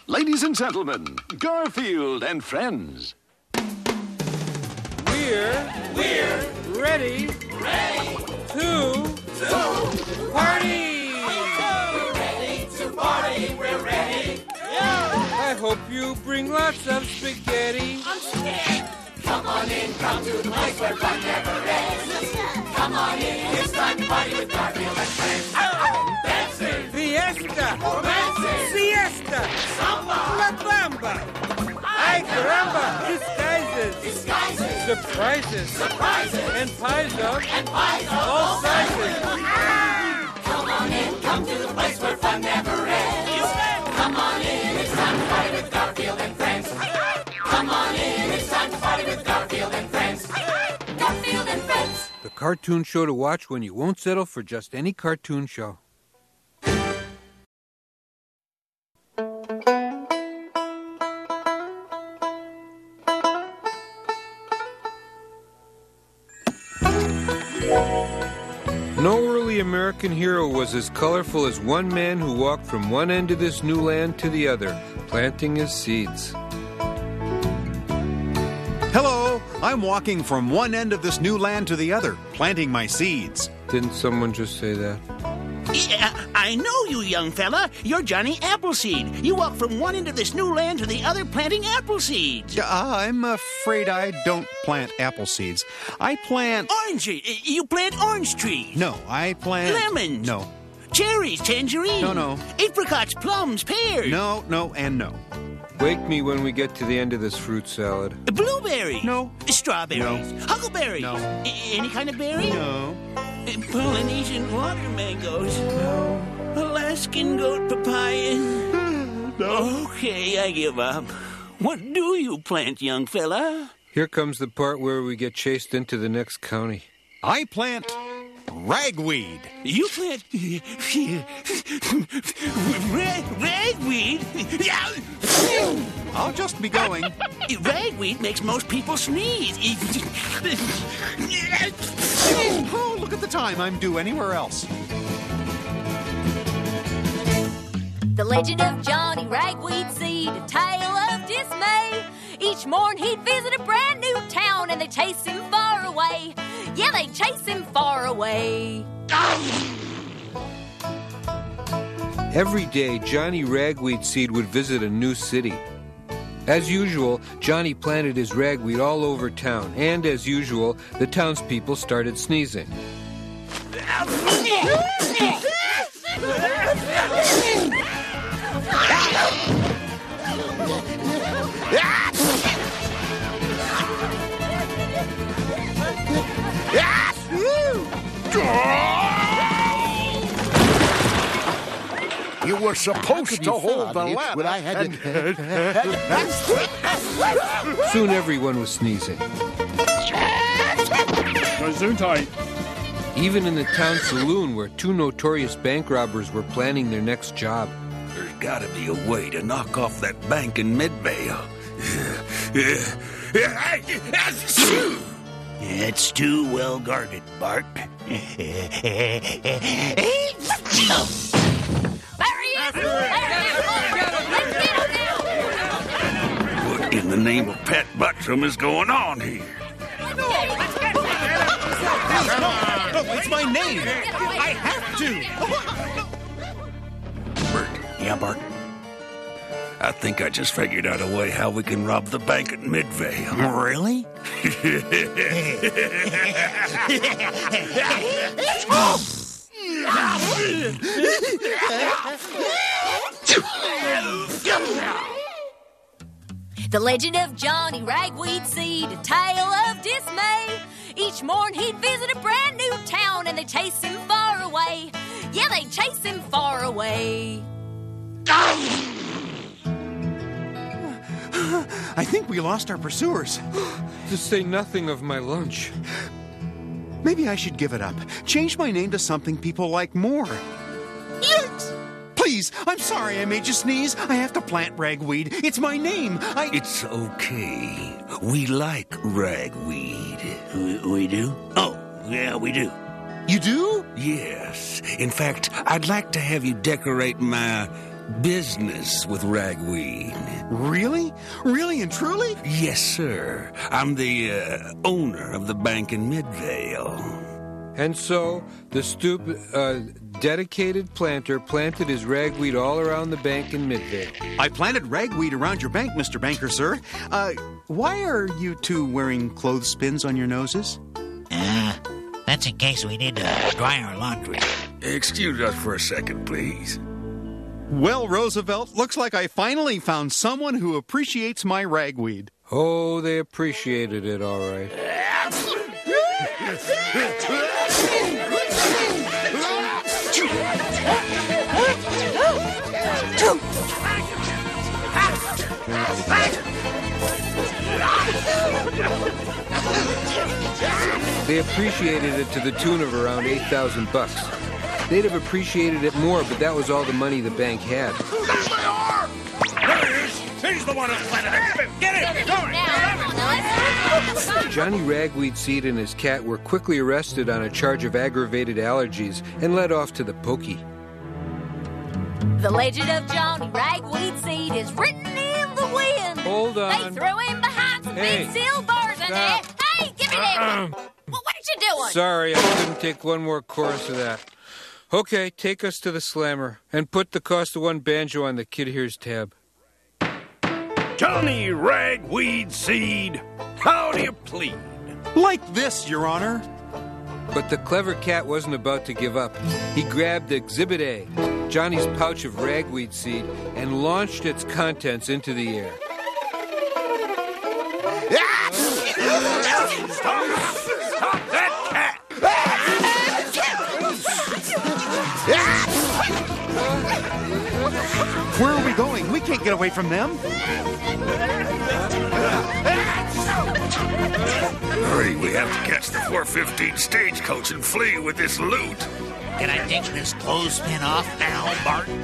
Ladies and gentlemen, Garfield and friends. We're ready to party! We're ready. I hope you bring lots of spaghetti. I'm scared. Come on in, come to the place where fun never ends. Come on in, it's time to party with Garfield and friends. Dancing, Fiesta! romancing, Siesta! samba, La Bamba! Ay caramba! Disguises! Surprises! And pies of all sizes! Come on in, come to the place where fun never ends. Come on in, it's time to party with Garfield and friends. Come on in, it's time to party with Garfield and friends. Garfield and friends. The cartoon show to watch when you won't settle for just any cartoon show. No early American hero was as colorful as one man who walked from one end of this new land to the other, planting his seeds. Hello, I'm walking from one end of this new land to the other, planting my seeds. Didn't someone just say that? Yeah, I know you, young fella. You're Johnny Appleseed. You walk from one end of this new land to the other planting apple seeds. I'm afraid I don't plant apple seeds. I plant... Orange. You plant orange trees. No, I plant... Lemons. No. Cherries, tangerines. No. Apricots, plums, pears. No, and no. Wake me when we get to the end of this fruit salad. Blueberries. No. Strawberries. No. Huckleberries. No. Any kind of berry? No. Polynesian water mangoes. No. Alaskan goat papaya. No. Okay, I give up. What do you plant, young fella? Here comes the part where we get chased into the next county. I plant ragweed. You plant ragweed? I'll just be going. Ragweed makes most people sneeze. Oh, look at the time. I'm due anywhere else. The legend of Johnny Ragweed Seed, a tale of dismay. Each morn he'd visit a brand new town and they'd chase him far away. Yeah, they'd chase him far away. Every day, Johnny Ragweed Seed would visit a new city. As usual, Johnny planted his ragweed all over town, and as usual, the townspeople started sneezing. You were supposed to hold the ladder. When I had Soon everyone was sneezing. Gesundheit. Even in the town saloon where two notorious bank robbers were planning their next job. There's gotta be a way to knock off that bank in Midvale. It's too well guarded, Bart. There he is! There he is! Let's get him now! What in the name of Pat Buttram is going on here? No, it's my name. I have to. Bert. Yeah, Bart. I think I just figured out a way how we can rob the bank at Midvale. Really? The legend of Johnny Ragweed Seed, a tale of dismay. Each morn he'd visit a brand new town and they'd chase him far away. Yeah, they'd chase him far away. I think we lost our pursuers. To say nothing of my lunch. Maybe I should give it up. Change my name to something people like more. Yes! Please, I'm sorry I made you sneeze. I have to plant ragweed. It's my name. It's okay. We like ragweed. We do? Oh, yeah, we do. You do? Yes. In fact, I'd like to have you decorate my business with ragweed. Really? Really and truly? Yes, sir. I'm the owner of the bank in Midvale. And so the dedicated planter planted his ragweed all around the bank in Midvale. I planted ragweed around your bank, Mr. Banker, sir. Why are you two wearing clothespins on your noses? That's in case we need to dry our laundry. Excuse us for a second, please. Well, Roosevelt, looks like I finally found someone who appreciates my ragweed. Oh, they appreciated it, all right. They appreciated it to the tune of around $8,000. They'd have appreciated it more, but that was all the money the bank had. There he is! He's the one who planted it! Get him! Johnny Ragweed Seed and his cat were quickly arrested on a charge of aggravated allergies and led off to the pokey. The legend of Johnny Ragweed Seed is written in the wind. Hold on. They threw him behind some big steel bars in there. Hey, give me that. What are you doing? Sorry, I couldn't take one more chorus of that. Okay, take us to the slammer and put the cost of one banjo on the Kid Here's tab. Johnny Ragweed Seed, how do you plead? Like this, Your Honor. But the clever cat wasn't about to give up. He grabbed Exhibit A, Johnny's pouch of ragweed seed, and launched its contents into the air. Stop that cat! Where are we going? We can't get away from them. Hurry, we have to catch the 4:15 stagecoach and flee with this loot. Can I take this clothespin off now, Barton?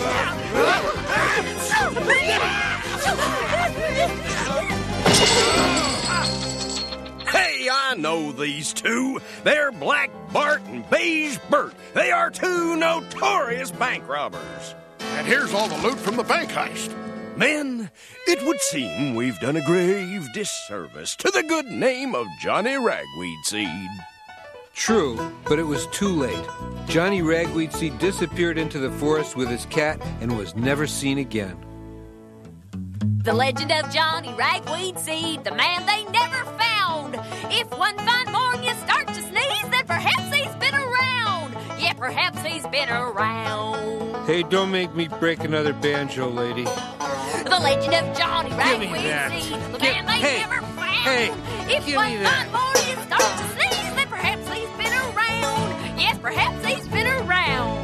Hey, I know these two. They're Black Bart and Beige Bert. They are two notorious bank robbers. And here's all the loot from the bank heist. Men, it would seem we've done a grave disservice to the good name of Johnny Ragweed Seed. True, but it was too late. Johnny Ragweed Seed disappeared into the forest with his cat and was never seen again. The legend of Johnny Ragweed Seed, the man they never found. If one fine morning you start to sneeze, then perhaps he's been around. Yeah, perhaps he's been around. Hey, don't make me break another banjo, lady. The legend of Johnny Ragweed Seed, the man they never found. If one fine morning you start to sneeze, then perhaps he's been around. Yes, perhaps he's been around.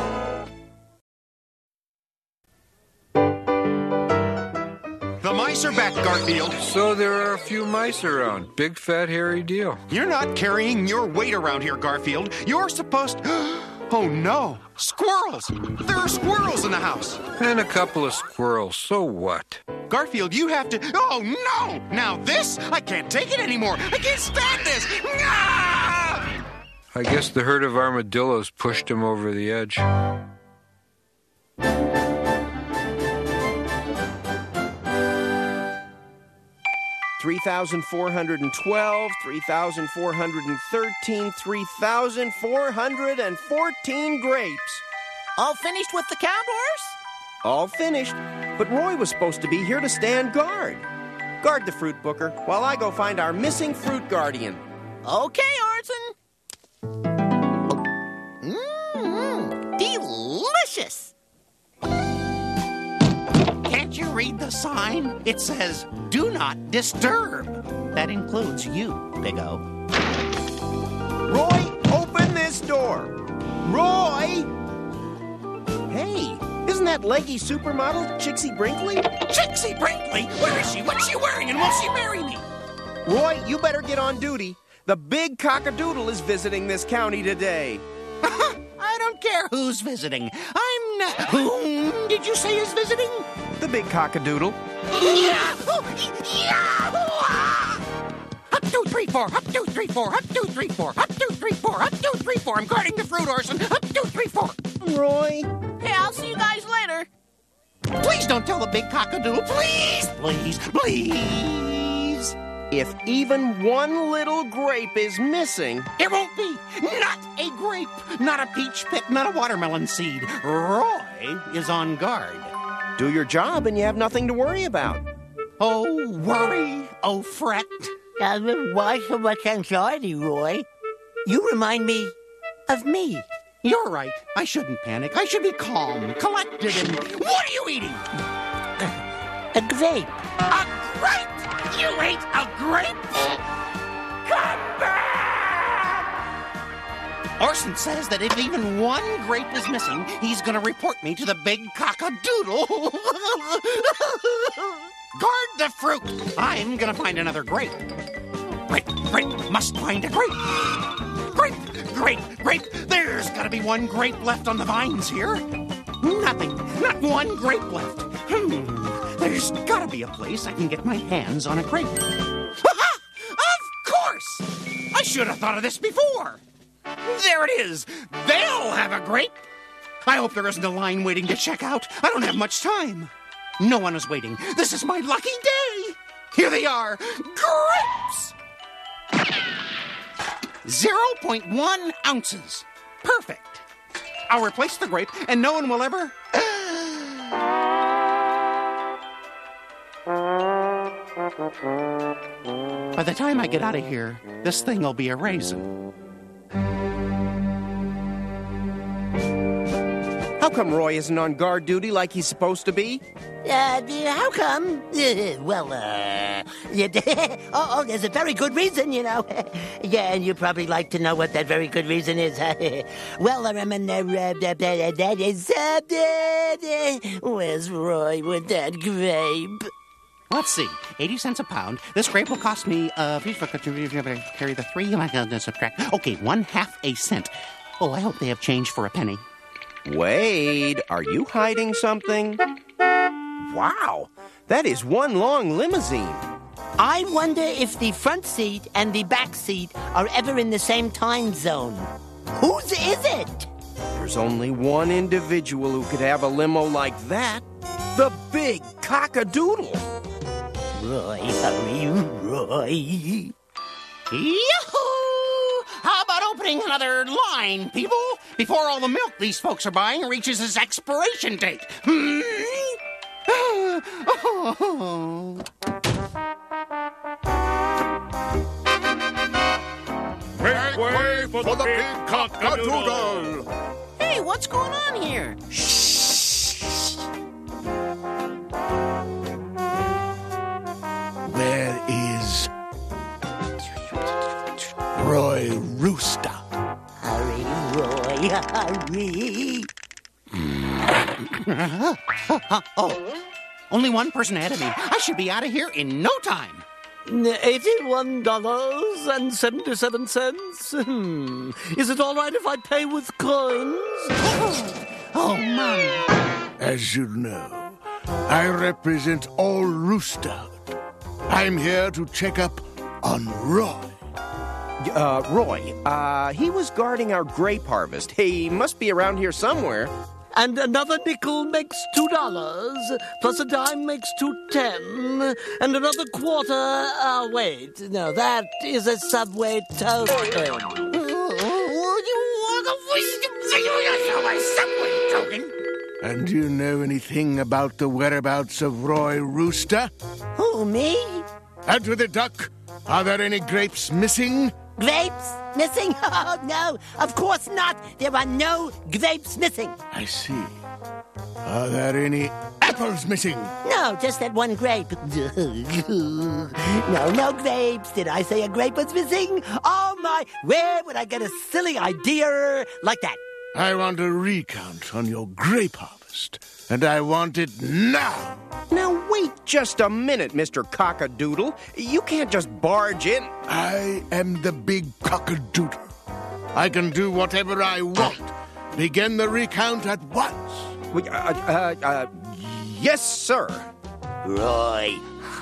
The mice are back, Garfield. So there are a few mice around. Big, fat, hairy deal. You're not carrying your weight around here, Garfield. You're supposed... Oh, no. Squirrels! There are squirrels in the house. And a couple of squirrels. So what? Garfield, you have to... Oh, no! Now this? I can't take it anymore. I can't stand this. Ah! I guess the herd of armadillos pushed him over the edge. 3,412, 3,413, 3,414 grapes. All finished with the cowboys? All finished, but Roy was supposed to be here to stand guard. Guard the fruit booker while I go find our missing fruit guardian. Okay, Orson. Delicious. Can't you read the sign? It says, "Do not disturb." That includes you, Big O. Roy, open this door. Roy! Hey, isn't that leggy supermodel Chixie Brinkley? Chixie Brinkley? Where is she? What's she wearing? And will she marry me? Roy, you better get on duty. The big cockadoodle is visiting this county today. I don't care who's visiting. I'm not... Whom did you say is visiting? The big cockadoodle. Up, 2, 3, 4. Up, 2, 3, 4. Up, 2, 3, 4. Up, 2, 3, 4. Up, 2, 3, 4. I'm guarding the fruit, Orson. Up, 2, 3, 4. Roy? Hey, I'll see you guys later. Please don't tell the big cockadoodle. Please, please, please. If even one little grape is missing... It won't be. Not a grape. Not a peach pit. Not a watermelon seed. Roy is on guard. Do your job and you have nothing to worry about. Oh, worry. Oh, fret. Why so much anxiety, Roy? You remind me of me. You're right. I shouldn't panic. I should be calm, collected, and... What are you eating? A grape. A grape? You ate a grape? Come back! Orson says that if even one grape is missing, he's going to report me to the big cockadoodle. Guard the fruit. I'm going to find another grape. Grape, must find a grape. Grape. There's got to be one grape left on the vines here. Nothing. Not one grape left. There's got to be a place I can get my hands on a grape. Ha-ha! Of course! I should have thought of this before. There it is. They'll have a grape. I hope there isn't a line waiting to check out. I don't have much time. No one is waiting. This is my lucky day. Here they are. Grapes! 0.1 ounces. Perfect. I'll replace the grape, and no one will ever... By the time I get out of here, this thing will be a raisin. How come Roy isn't on guard duty like he's supposed to be? How come? There's a very good reason, you know. Yeah, and you probably like to know what that very good reason is. Well, that is... Where's Roy with that grape? Let's see. 80 cents a pound. This grape will cost me, carry the 3, subtract. Okay, 1/2 a cent. Oh, I hope they have change for a penny. Wade, are you hiding something? Wow, that is one long limousine. I wonder if the front seat and the back seat are ever in the same time zone. Whose is it? There's only one individual who could have a limo like that. The big cockadoodle. Roy, hurry, Roy. Yahoo! How about opening another line, people? Before all the milk these folks are buying reaches its expiration date. Make way for the big cockadoodle! Hey, what's going on here? Where is Roy Rooster? Hurry, Roy, hurry. Oh, only one person ahead of me. I should be out of here in no time. $81.77. Is it all right if I pay with coins? Oh, my. As you know, I represent all Rooster. I'm here to check up on Roy. Roy, he was guarding our grape harvest. He must be around here somewhere. And another nickel makes $2, plus a dime makes $2.10, and another quarter, wait, no, that is a Subway token. And do you know anything about the whereabouts of Roy Rooster? Who, me? And to the duck, are there any grapes missing? Grapes missing? Oh, no, of course not. There are no grapes missing. I see. Are there any apples missing? No, just that one grape. No grapes. Did I say a grape was missing? Oh, my. Where would I get a silly idea like that? I want a recount on your grape harvest, and I want it now. Now, wait just a minute, Mr. Cockadoodle. You can't just barge in. I am the big cockadoodle. I can do whatever I want. Begin the recount at once. Yes, sir. Roy,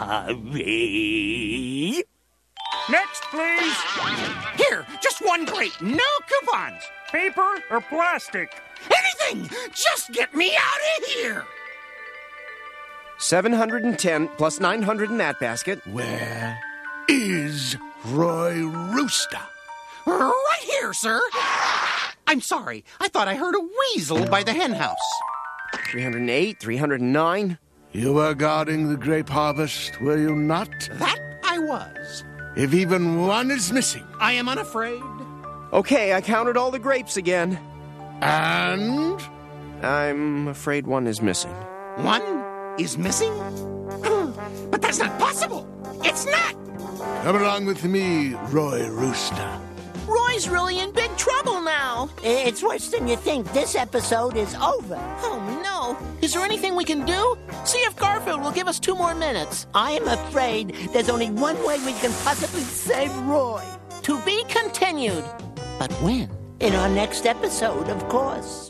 hurry. Next, please. Here, just one grape. No coupons. Paper or plastic? Anything! Just get me out of here! 710 plus 900 in that basket. Where is Roy Rooster? Right here, sir. I'm sorry. I thought I heard a weasel by the hen house. 308, 309. You were guarding the grape harvest, were you not? That I was. If even one is missing. I am unafraid. Okay, I counted all the grapes again. And? I'm afraid one is missing. One is missing? But that's not possible. It's not. Come along with me, Roy Rooster. Roy's really in big trouble now. It's worse than you think. This episode is over. Oh, no. Is there anything we can do? See if Garfield will give us 2 more minutes. I am afraid there's only one way we can possibly save Roy. To be continued. But when? In our next episode, of course.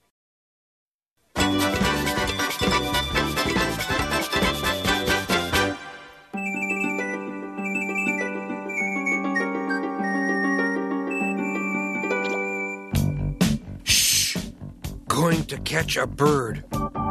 Going to catch a bird.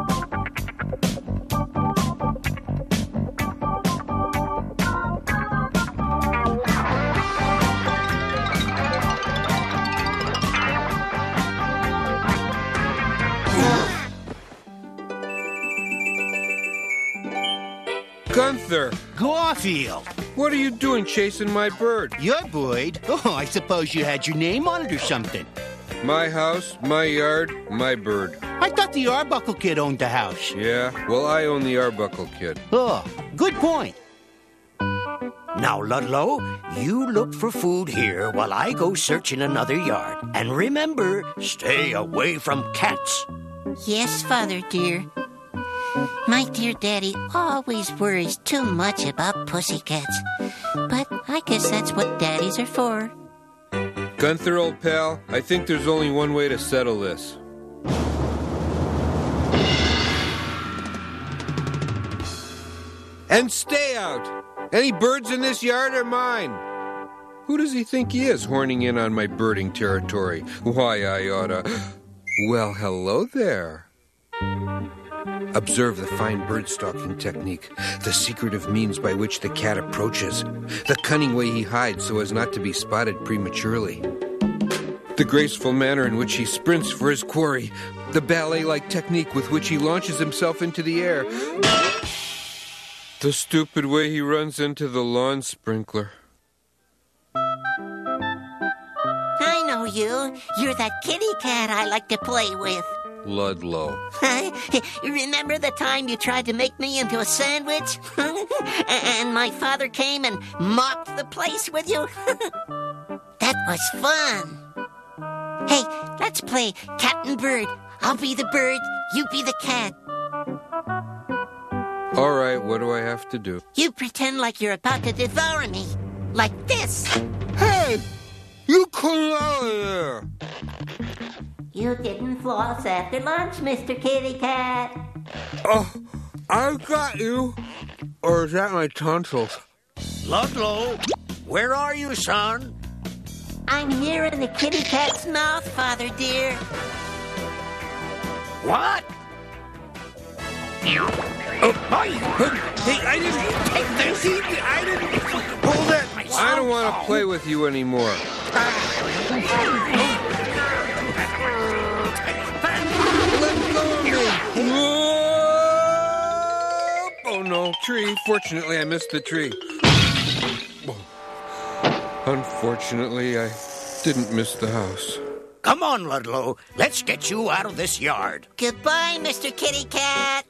Gunther! Garfield! What are you doing chasing my bird? Your bird? Oh, I suppose you had your name on it or something. My house, my yard, my bird. I thought the Arbuckle Kid owned the house. Yeah, well, I own the Arbuckle Kid. Oh, good point. Now, Ludlow, you look for food here while I go search in another yard. And remember, stay away from cats. Yes, Father dear. My dear Daddy always worries too much about pussycats. But I guess that's what daddies are for. Gunther, old pal, I think there's only one way to settle this. And stay out! Any birds in this yard are mine! Who does he think he is, horning in on my birding territory? Why, I oughta... Well, hello there. Observe the fine bird-stalking technique, the secretive means by which the cat approaches, the cunning way he hides so as not to be spotted prematurely, the graceful manner in which he sprints for his quarry, the ballet-like technique with which he launches himself into the air, the stupid way he runs into the lawn sprinkler. I know you. You're that kitty cat I like to play with. Ludlow. Remember the time you tried to make me into a sandwich? And my father came and mopped the place with you? That was fun. Hey, let's play cat and bird. I'll be the bird, you be the cat. All right, what do I have to do? You pretend like you're about to devour me. Like this. Hey! You come out of there! You didn't floss after lunch, Mr. Kitty Cat. Oh, I got you. Or is that my tonsils? Ludlow, where are you, son? I'm here in the kitty cat's mouth, Father dear. What? Oh, hey, I didn't take this. I didn't hold it. I don't want to play with you anymore. Oh no, tree. Fortunately, I missed the tree. Unfortunately, I didn't miss the house. Come on, Ludlow. Let's get you out of this yard. Goodbye, Mr. Kitty Cat.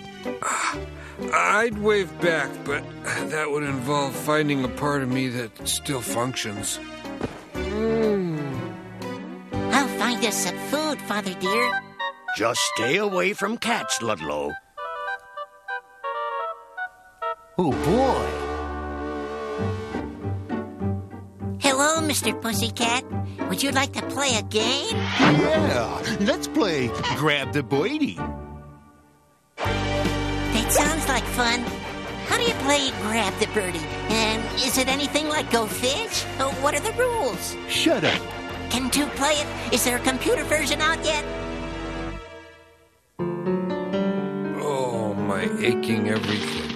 I'd wave back, but that would involve finding a part of me that still functions. I'll find us some food, Father dear. Just stay away from cats, Ludlow. Oh, boy. Hello, Mr. Pussycat. Would you like to play a game? Yeah, let's play Grab the Birdie. That sounds like fun. How do you play Grab the Birdie? And is it anything like Go Fish? What are the rules? Shut up. Can two play it? Is there a computer version out yet? Oh, my my aching everything.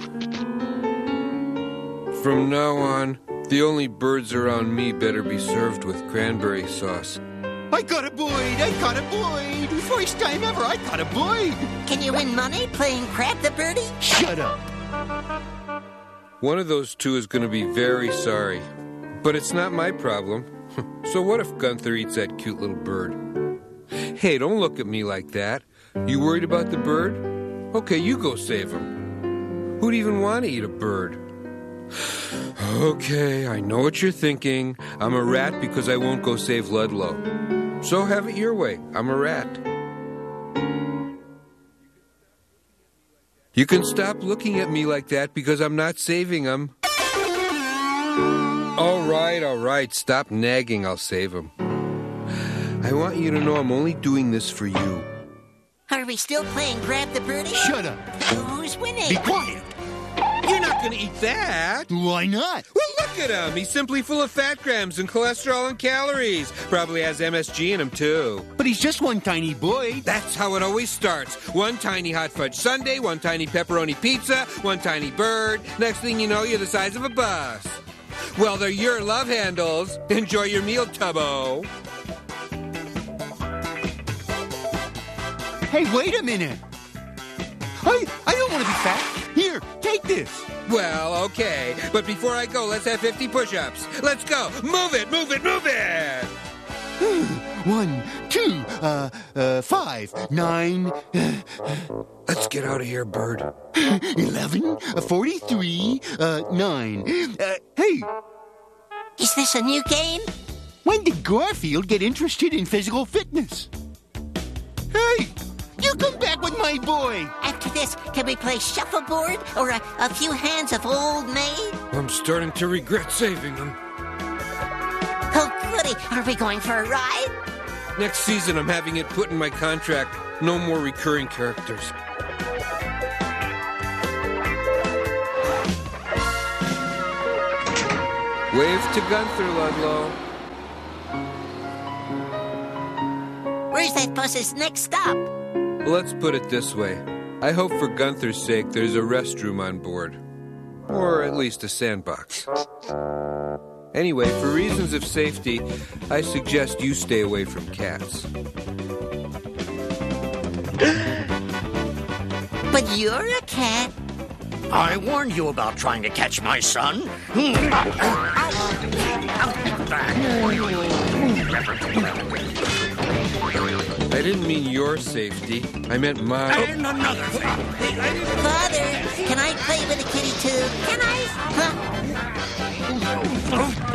From now on, the only birds around me better be served with cranberry sauce. I got a Boyd! I got a Boyd! First time ever, I got a Boyd! Can you win money playing Grab the Birdie? Shut up! One of those two is going to be very sorry. But it's not my problem. So what if Gunther eats that cute little bird? Hey, don't look at me like that. You worried about the bird? Okay, you go save him. Who'd even want to eat a bird? Okay, I know what you're thinking. I'm a rat because I won't go save Ludlow. So have it your way. I'm a rat. You can stop looking at me like that because I'm not saving him. All right. Stop nagging. I'll save him. I want you to know I'm only doing this for you. Are we still playing Grab the Birdie? Shut up. Who's winning? Be quiet. You're not going to eat that. Why not? Well, look at him. He's simply full of fat grams and cholesterol and calories. Probably has MSG in him, too. But he's just one tiny boy. That's how it always starts. One tiny hot fudge sundae, one tiny pepperoni pizza, one tiny bird. Next thing you know, you're the size of a bus. Well, they're your love handles. Enjoy your meal, Tubbo. Hey, wait a minute. I don't want to be fat. Here, take this. Well, okay. But before I go, let's have 50 push-ups. Let's go. Move it. 1, 2, 5, 9. Let's get out of here, bird. 11, 43, 9. Hey. Is this a new game? When did Garfield get interested in physical fitness? Hey, you come back with my boy. After this, can we play shuffleboard or a few hands of Old Maid? I'm starting to regret saving him. Oh, goody. Are we going for a ride? Next season, I'm having it put in my contract. No more recurring characters. Wave to Gunther, Ludlow. Where's that bus's next stop? Let's put it this way. I hope for Gunther's sake there's a restroom on board. Or at least a sandbox. Anyway, for reasons of safety, I suggest you stay away from cats. But you're a cat. I warned you about trying to catch my son. I didn't mean your safety. I meant mine. And another thing. Father, can I play with the kitty too? Can I? Huh?